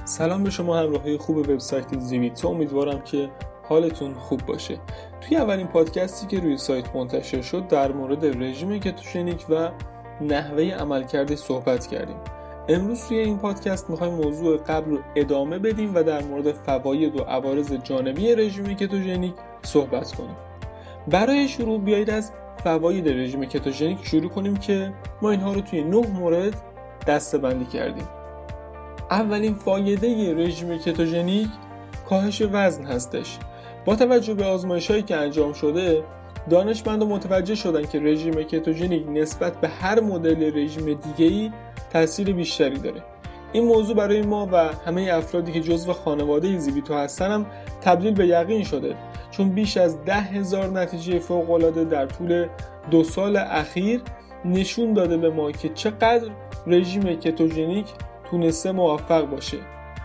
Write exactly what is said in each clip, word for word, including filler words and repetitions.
سلام به شما همراهی خوب وبسایت زیویتا، امیدوارم که حالتون خوب باشه. توی اولین پادکستی که روی سایت منتشر شد در مورد رژیم کتوژنیک و نحوه عملکردش صحبت کردیم. امروز توی این پادکست می‌خوایم موضوع قبل رو ادامه بدیم و در مورد فواید و عوارض جانبی رژیم کتوژنیک صحبت کنیم. برای شروع بیایید از فواید رژیم کتوژنیک شروع کنیم که ما اینها رو توی نه مورد دسته‌بندی کردیم. اولین فایده رژیم کتوژنیک کاهش وزن هستش. با توجه به آزمایش‌هایی که انجام شده، دانشمندان متوجه شدن که رژیم کتوژنیک نسبت به هر مدل رژیم دیگه‌ای تأثیر بیشتری داره. این موضوع برای ما و همه افرادی که جزو خانواده زیویتا هستن هم تبدیل به یقین شده، چون بیش از ده هزار نتیجه فوق‌العاده در طول دو سال اخیر نشون داده به ما که چقدر رژیم کتوژنیک تونسته موفق باشه.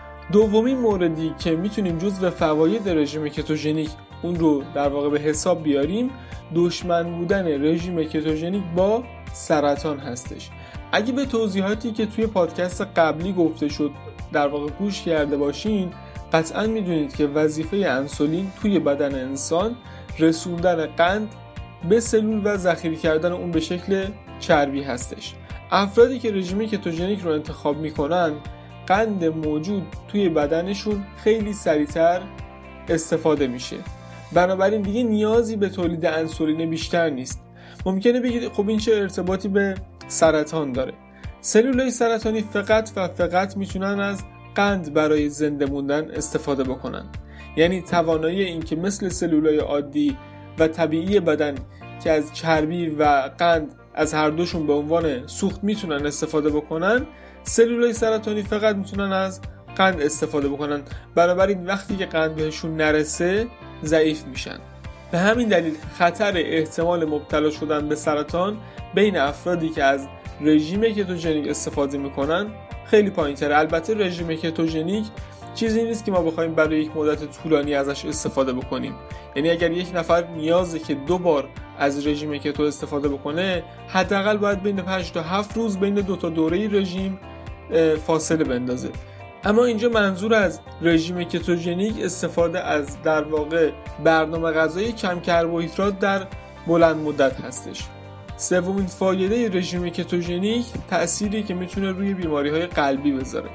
دومین موردی که میتونیم جزو فواید رژیم کتوژنیک اون رو در واقع به حساب بیاریم، دشمن بودن رژیم کتوژنیک با سرطان هستش. اگه به توضیحاتی که توی پادکست قبلی گفته شد در واقع گوش کرده باشین، قطعا میدونید که وظیفه انسولین توی بدن انسان رسوندن قند به سلول و ذخیره کردن اون به شکل چربی هستش. افرادی که رژیم کتوژنیک رو انتخاب میکنن، قند موجود توی بدنشون خیلی سریعتر استفاده میشه، بنابراین دیگه نیازی به تولید انسولین بیشتر نیست. ممکنه بگید خب این چه ارتباطی به سرطان داره؟ سلولای سرطانی فقط و فقط میتونن از قند برای زنده موندن استفاده بکنن، یعنی توانایی این که مثل سلولای عادی و طبیعی بدن که از چربی و قند از هر دوشون به عنوان سوخت میتونن استفاده بکنن، سلولای سرطانی فقط میتونن از قند استفاده بکنن. بنابراین وقتی که قند بهشون نرسه ضعیف میشن. به همین دلیل خطر احتمال مبتلا شدن به سرطان بین افرادی که از رژیم کتوژنیک استفاده میکنن خیلی پایین‌تره. البته رژیم کتوژنیک چیزی نیست که ما بخوایم برای یک مدت طولانی ازش استفاده بکنیم. یعنی اگر یک نفر نیازه که دو بار از رژیم کتو استفاده بکنه، حداقل باید بین پنج تا هفت روز بین دو تا دوره رژیم فاصله بندازه. اما اینجا منظور از رژیم کتوژنیک استفاده از در واقع برنامه غذایی کم کربوهیدرات در بلند مدت هستش. سومین فایده رژیم کتوژنیک تأثیری که میتونه روی بیماری‌های قلبی بذاره.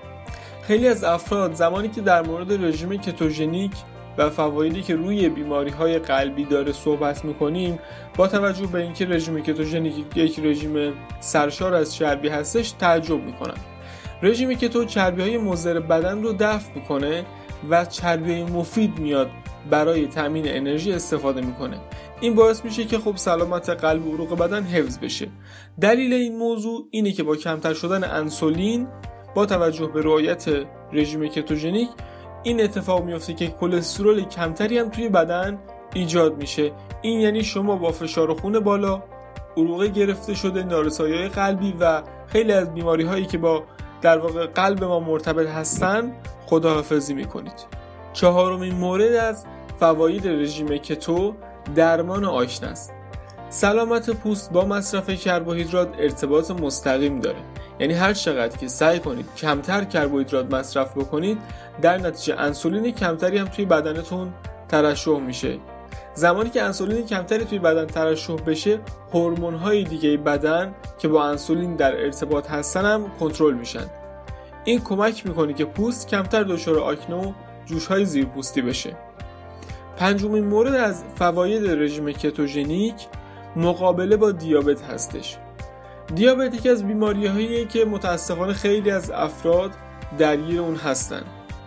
خیلی از افراد زمانی که در مورد رژیم کتوژنیک و فوایدی که روی بیماری‌های قلبی داره صحبت می‌کنیم، با توجه به اینکه رژیم کتوژنیک یک رژیم سرشار از چربی هستش تعجب می‌کنن. رژیم کتو چربی‌های مضر بدن رو دفع می‌کنه و چربی مفید میاد برای تامین انرژی استفاده می‌کنه. این باعث میشه که خب سلامت قلب و عروق بدن حفظ بشه. دلیل این موضوع اینه که با کمتر شدن انسولین با توجه به رعایت رژیم کتوژنیک این اتفاق میفته که کلسترول کمتری هم توی بدن ایجاد میشه. این یعنی شما با فشار خون بالا، عروق گرفته شده، نارسایی قلبی و خیلی از بیماری هایی که با در واقع قلب ما مرتبط هستن خداحافظی میکنید. چهارمین مورد از فواید رژیم کتو درمان آکنه است. سلامت پوست با مصرف کربوهیدرات ارتباط مستقیم داره. یعنی هر چقدر که سعی کنید کمتر کربوهیدرات مصرف بکنید، در نتیجه انسولین کمتری هم توی بدنتون ترشح میشه. زمانی که انسولین کمتری توی بدن ترشح بشه، هورمون‌های دیگه بدن که با انسولین در ارتباط هستن هم کنترل میشن. این کمک میکنه که پوست کمتر دچار آکنه و جوش‌های زیرپوستی بشه. پنجمین مورد از فواید رژیم کتوژنیک مقابله با دیابت هستش. دیابت یکی از بیماری‌هاییه که متاسفانه خیلی از افراد درگیر اون هستن.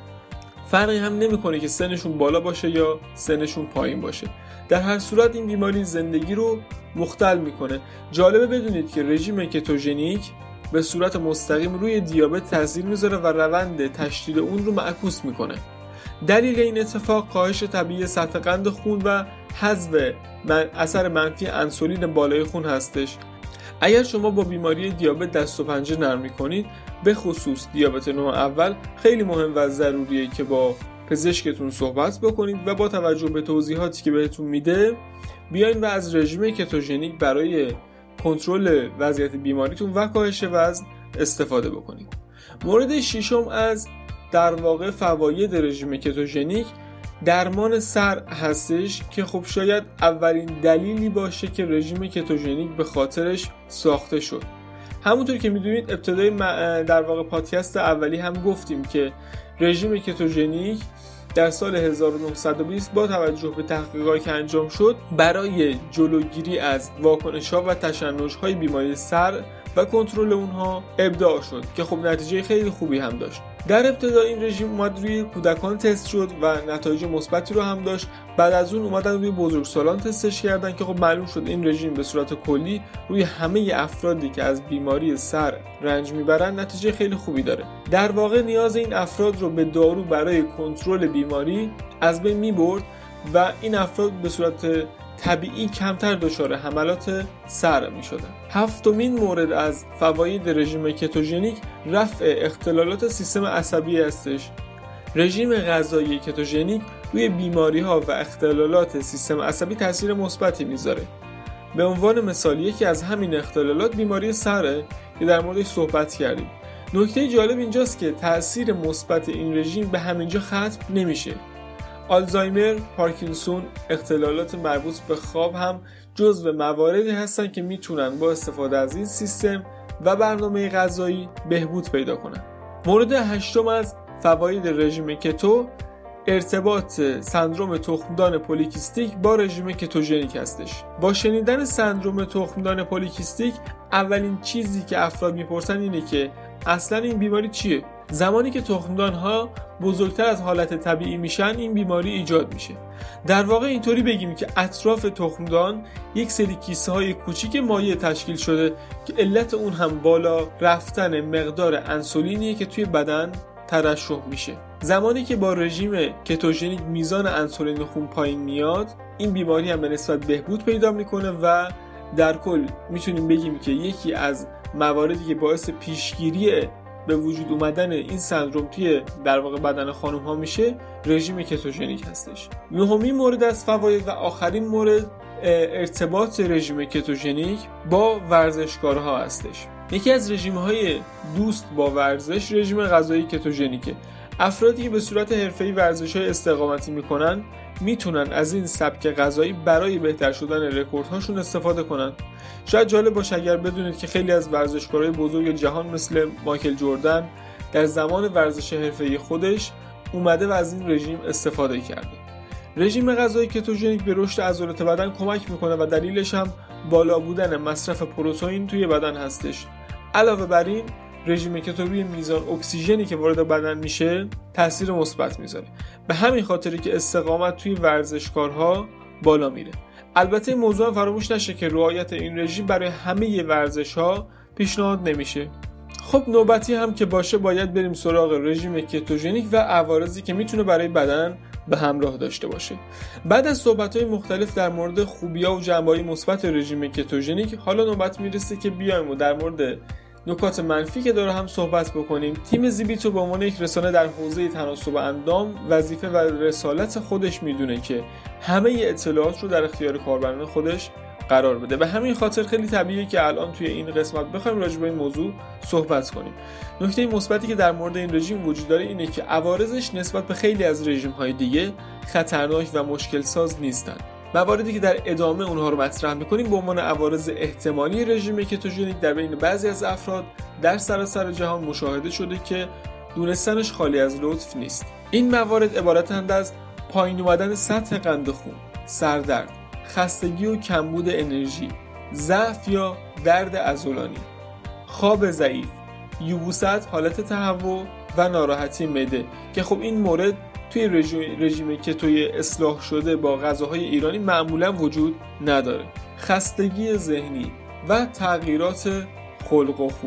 فرقی هم نمی‌کنه که سنشون بالا باشه یا سنشون پایین باشه. در هر صورت این بیماری زندگی رو مختل میکنه. جالبه بدونید که رژیم کتوژنیک به صورت مستقیم روی دیابت تاثیر میذاره و روند تشدید اون رو معکوس میکنه. دلیل این اتفاق کاهش طبیعی سطح قند خون و حذف من اثر منفی انسولین بالای خون هستش. اگر شما با بیماری دیابت دست و پنجه نرم می‌کنید، به خصوص دیابت نوع اول، خیلی مهم و ضروریه که با پزشکتون صحبت بکنید و با توجه به توضیحاتی که بهتون میده بیاین و از رژیم کتوژنیک برای کنترل وضعیت بیماریتون و کاهش وزن استفاده بکنید. مورد ششم از در واقع فواید رژیم کتوژنیک درمان سر هستش که خب شاید اولین دلیلی باشه که رژیم کتوژنیک به خاطرش ساخته شد. همونطور که میدونید ابتدای در واقع پادکست اولی هم گفتیم که رژیم کتوژنیک در سال هزار و نهصد و بیست با توجه به تحقیقاتی که انجام شد برای جلوگیری از واکنش‌ها و تشنج‌های بیماری سر و کنترل اونها ابداع شد که خب نتیجه خیلی خوبی هم داشت. در ابتدا این رژیم اومد روی کودکان تست شد و نتایج مثبتی رو هم داشت. بعد از اون اومدن روی بزرگسالان تستش کردن که خب معلوم شد این رژیم به صورت کلی روی همه افرادی که از بیماری سر رنج میبرن نتیجه خیلی خوبی داره. در واقع نیاز این افراد رو به دارو برای کنترل بیماری از بین میبرد و این افراد به صورت طبیعی کمتر دچار حملات سر می شدن. هفتمین مورد از فواید رژیم کتوژنیک رفع اختلالات سیستم عصبی هستش. رژیم غذایی کتوژنیک روی بیماری ها و اختلالات سیستم عصبی تاثیر مثبتی میذاره. به عنوان مثال یکی از همین اختلالات بیماری سره که در موردش صحبت کردیم. نکته جالب اینجاست که تاثیر مثبت این رژیم به همینجا ختم نمیشه. آلزایمر، پارکینسون، اختلالات مربوط به خواب هم جزو مواردی هستن که میتونن با استفاده از این سیستم و برنامه غذایی بهبود پیدا کنن. مورد هشتم از فواید رژیم کتو ارتباط سندرم تخمدان پلیکیستیک با رژیم کتوژنیک هستش. با شنیدن سندرم تخمدان پلیکیستیک اولین چیزی که افراد میپرسن اینه که اصلا این بیماری چیه؟ زمانی که تخمدان‌ها بزرگتر از حالت طبیعی میشن این بیماری ایجاد میشه. در واقع اینطوری بگیم که اطراف تخمدان یک سری کیسه های کوچیک مایع تشکیل شده که علت اون هم بالا رفتن مقدار انسولینیه که توی بدن ترشح میشه. زمانی که با رژیم کتوژنیک میزان انسولین خون پایین میاد این بیماری هم به نسبت بهبود پیدا میکنه و در کل میتونیم بگیم که یکی از مواردی که باعث پیشگیری به وجود اومدن این سندروم توی در واقع بدن خانم ها میشه رژیم کتوژنیک هستش. نهمین مورد از فواید و آخرین مورد ارتباط رژیم کتوژنیک با ورزشکارها هستش. یکی از رژیم‌های دوست با ورزش رژیم غذایی کتوژنیکه. افرادی که به صورت حرفه‌ای ورزش‌های استقامتی میکنن میتونن از این سبک غذایی برای بهتر شدن رکوردهاشون استفاده کنن. شاید جالب باشه اگر بدونید که خیلی از ورزشکارهای بزرگ جهان مثل مایکل جردن در زمان ورزش حرفه‌ای خودش اومده و از این رژیم استفاده کرده. رژیم غذایی کتوژنیک به رشد عضلات بدن کمک میکنه و دلیلش هم بالا بودن مصرف پروتئین توی بدن هستش. علاوه بر این رژیم کتو روی میزان اکسیژنی که وارد بدن میشه تاثیر مثبت میذاره. به همین خاطری که استقامت توی ورزشکارها بالا میره. البته این موضوع فراموش نشه که رعایت این رژیم برای همه ورزش‌ها پیشنهاد نمیشه. خب نوبتی هم که باشه باید بریم سراغ رژیم کتوژنیک و عوارضی که میتونه برای بدن به همراه داشته باشه. بعد از صحبت‌های مختلف در مورد خوبی‌ها و جنبه‌های مثبت رژیم کتوژنیک حالا نوبت میرسه که بیایم و در مورد نکات منفی که داره هم صحبت بکنیم. تیم زیبیتو به عنوان یک رسانه در حوزه تناسب اندام وظیفه و رسالت خودش میدونه که همه اطلاعات رو در اختیار کاربران خودش قرار بده. به همین خاطر خیلی طبیعیه که الان توی این قسمت بخوایم راجع به این موضوع صحبت کنیم. نکته مثبتی که در مورد این رژیم وجود داره اینه که عوارضش نسبت به خیلی از رژیم‌های دیگه خطرناک و مشکل ساز نیستن. مواردی که در ادامه اونها رو مطرح می‌کنیم به عنوان عوارض احتمالی رژیم کتوژنیک در بین بعضی از افراد در سراسر جهان مشاهده شده که دونستنش خالی از لطف نیست. این موارد عبارتند از پایین اومدن سطح قند خون، سردرد، خستگی و کمبود انرژی، ضعف یا درد عضلانی، خواب ضعیف، یبوست، حالت تهوع و ناراحتی معده که خب این مورد توی رژیم, رژیم کتوی اصلاح شده با غذاهای ایرانی معمولا وجود نداره. خستگی ذهنی و تغییرات خلق و خو.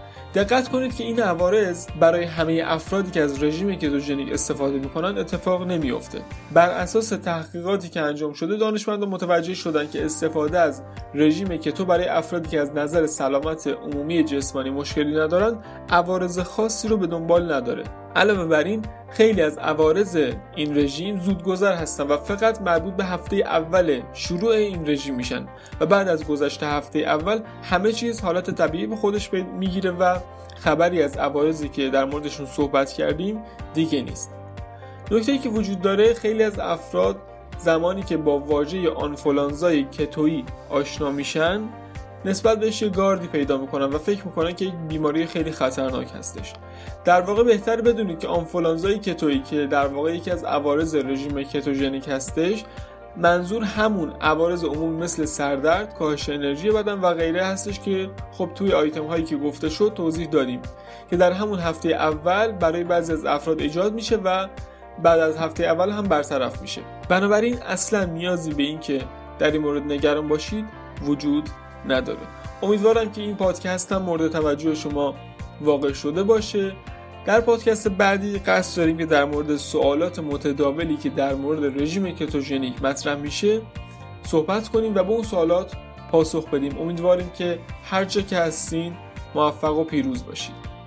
دقت کنید که این عوارض برای همه افرادی که از رژیم کتوژنیک استفاده میکنن اتفاق نمیفته. بر اساس تحقیقاتی که انجام شده دانشمندان متوجه شدن که استفاده از رژیم کتو برای افرادی که از نظر سلامت عمومی جسمانی مشکلی ندارن عوارض خاصی رو به دنبال نداره. علاوه بر این خیلی از عوارض این رژیم زودگذر هستن و فقط مربوط به هفته اول شروع این رژیم میشن و بعد از گذشت هفته اول همه چیز حالت طبیعی به خودش میگیره و خبری از عوارضی که در موردشون صحبت کردیم دیگه نیست. نکته‌ای که وجود داره، خیلی از افراد زمانی که با واژه آنفولانزای کتویی آشنا میشن نسبت بهش یه گاردی پیدا میکنن و فکر میکنن که یک بیماری خیلی خطرناک هستش. در واقع بهتر بدونید که آنفولانزای کتویی که در واقع یکی از عوارض رژیم کتوژنیک هستش، منظور همون عوارض عمومی مثل سردرد، کاهش انرژی بدن و غیره هستش که خب توی آیتم هایی که گفته شد توضیح دادیم که در همون هفته اول برای بعضی از افراد ایجاد میشه و بعد از هفته اول هم برطرف میشه. بنابراین اصلا نیازی به این که در این مورد نگران باشید وجود نداره. امیدوارم که این پادکست هم مورد توجه شما واقع شده باشه. در پادکست بعدی قصد داریم که در مورد سوالات متداولی که در مورد رژیم کتوژنیک مطرح میشه صحبت کنیم و به اون سوالات پاسخ بدیم. امیدواریم که هر جا که هستین موفق و پیروز باشید.